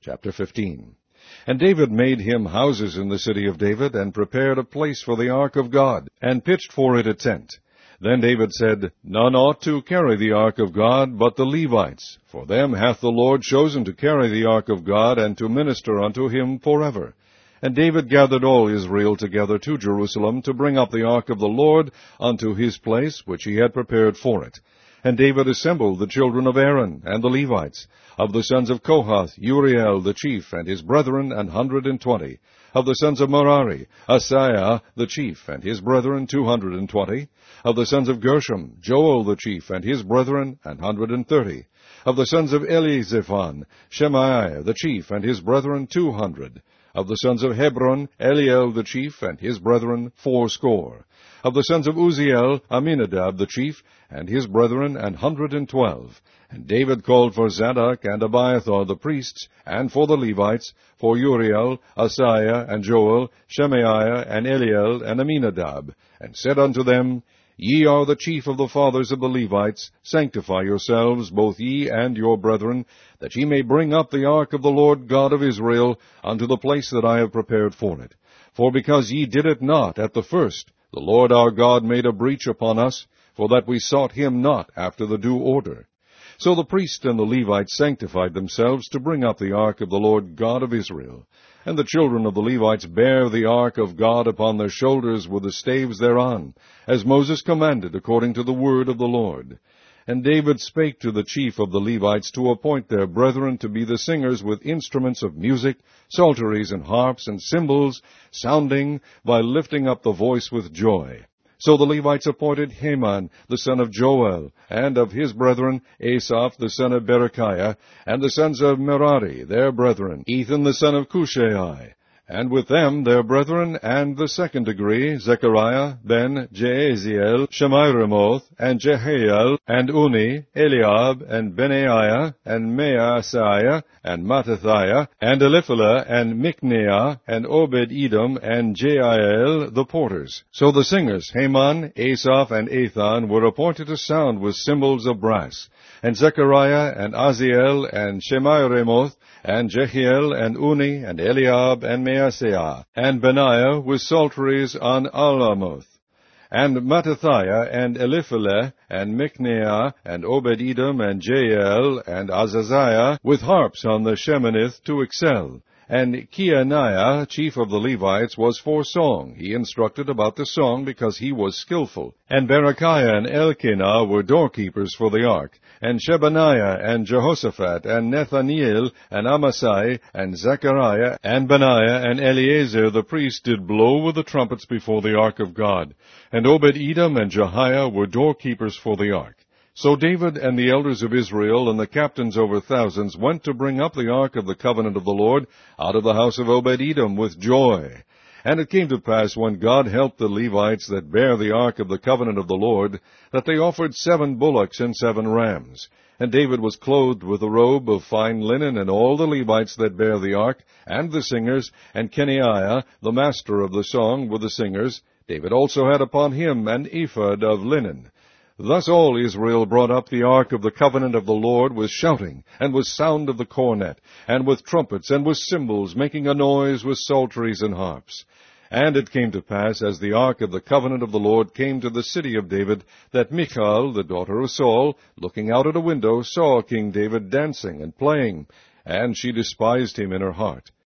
Chapter 15. And David made him houses in the city of David, and prepared a place for the ark of God, and pitched for it a tent. Then David said, None ought to carry the ark of God, but the Levites. For them hath the Lord chosen to carry the ark of God, and to minister unto him forever. And David gathered all Israel together to Jerusalem, to bring up the ark of the Lord unto his place, which he had prepared for it. And David assembled the children of Aaron, and the Levites. Of the sons of Kohath, Uriel the chief, and his brethren, 120. Of the sons of Merari, Asaiah the chief, and his brethren, 220. Of the sons of Gershom, Joel the chief, and his brethren, 130. Of the sons of Elizaphan, Shemaiah the chief, and his brethren, 200. Of the sons of Hebron, Eliel the chief, and his brethren, 80. Of the sons of Uzziel, Aminadab the chief, and his brethren, 112. And David called for Zadok and Abiathar the priests, and for the Levites, for Uriel, Asaiah, and Joel, Shemaiah, and Eliel, and Aminadab, and said unto them, Ye are the chief of the fathers of the Levites. Sanctify yourselves, both ye and your brethren, that ye may bring up the ark of the Lord God of Israel unto the place that I have prepared for it. For because ye did it not at the first, the Lord our God made a breach upon us, for that we sought him not after the due order. So the priests and the Levites sanctified themselves to bring up the ark of the Lord God of Israel. And the children of the Levites bare the ark of God upon their shoulders with the staves thereon, as Moses commanded according to the word of the Lord. And David spake to the chief of the Levites to appoint their brethren to be the singers with instruments of music, psalteries and harps and cymbals, sounding by lifting up the voice with joy. So the Levites appointed Heman the son of Joel, and of his brethren Asaph the son of Berechiah, and the sons of Merari their brethren, Ethan the son of Cushai, and with them their brethren, and the second degree, Zechariah, Ben, Jaaziel, Shemiramoth, and Jehiel, and Uni, Eliab, and Benaiah, and Maaseiah, and Mattithiah, and Eliphalah, and Mikneiah, and Obed-Edom, and Jeiel, the porters. So the singers, Heman, Asaph, and Ethan, were appointed to sound with cymbals of brass. And Zechariah, and Aziel, and Shemiramoth, and Jehiel, and Uni, and Eliab, and Maaseiah, and Benaiah with psalteries on Alamoth, and Mattithiah, and Eliphalah, and Mikneiah, and Obed-Edom, and Jeiel, and Azaziah, with harps on the Sheminith to excel. And Keaniah, chief of the Levites, was for song. He instructed about the song because he was skillful. And Berechiah and Elkanah were doorkeepers for the ark. And Shebaniah, and Jehoshaphat, and Nethaniel, and Amasai, and Zechariah, and Benaiah, and Eleazar the priest did blow with the trumpets before the ark of God. And Obed-Edom and Jehiah were doorkeepers for the ark. So David and the elders of Israel and the captains over thousands went to bring up the ark of the covenant of the Lord out of the house of Obed-Edom with joy. And it came to pass, when God helped the Levites that bare the ark of the covenant of the Lord, that they offered 7 bullocks and 7 rams. And David was clothed with a robe of fine linen, and all the Levites that bare the ark, and the singers, and Kenaiah, the master of the song, with the singers. David also had upon him an ephod of linen. Thus all Israel brought up the ark of the covenant of the Lord with shouting, and with sound of the cornet, and with trumpets, and with cymbals, making a noise with psalteries and harps. And it came to pass, as the ark of the covenant of the Lord came to the city of David, that Michal, the daughter of Saul, looking out at a window, saw King David dancing and playing, and she despised him in her heart.